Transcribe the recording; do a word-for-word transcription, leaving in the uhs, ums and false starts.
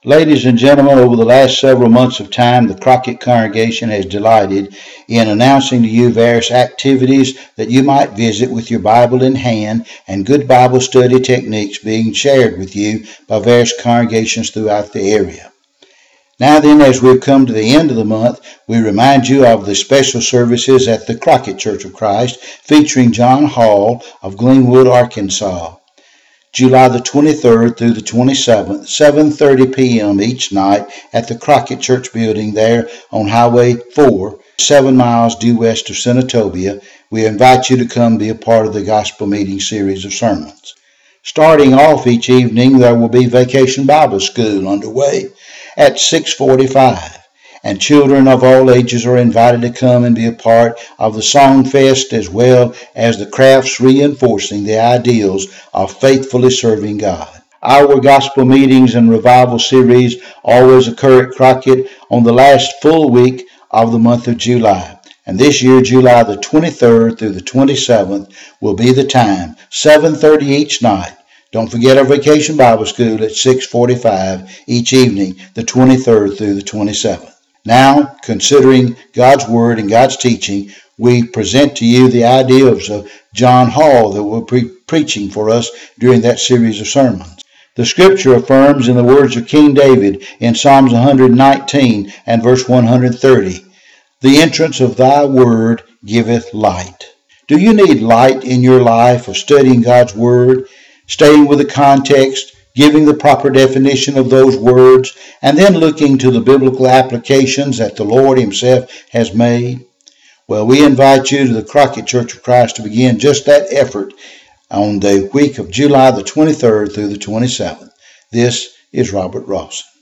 Ladies and gentlemen, over the last several months of time, the Crockett congregation has delighted in announcing to you various activities that you might visit with your Bible in hand and good Bible study techniques being shared with you by various congregations throughout the area. Now then, as we've come to the end of the month, we remind you of the special services at the Crockett Church of Christ featuring John Hall of Glenwood, Arkansas. July the twenty-third through the twenty-seventh, seven thirty p.m. each night at the Crockett Church building there on Highway four, seven miles due west of Senatobia. We invite you to come be a part of the Gospel Meeting series of sermons. Starting off each evening, there will be Vacation Bible School underway at six forty-five. And children of all ages are invited to come and be a part of the Song Fest as well as the crafts reinforcing the ideals of faithfully serving God. Our gospel meetings and revival series always occur at Crockett on the last full week of the month of July. And this year, July the twenty-third through the twenty-seventh will be the time, seven thirty each night. Don't forget our Vacation Bible School at six forty-five each evening, the twenty-third through the twenty-seventh. Now, considering God's Word and God's teaching, we present to you the ideas of John Hall that will be preaching for us during that series of sermons. The Scripture affirms in the words of King David in Psalms one nineteen and verse one thirty, "The entrance of thy word giveth light." Do you need light in your life of studying God's Word, staying with the context, giving the proper definition of those words, and then looking to the biblical applications that the Lord Himself has made? Well, we invite you to the Crockett Church of Christ to begin just that effort on the week of July the twenty-third through the twenty-seventh. This is Robert Rawson.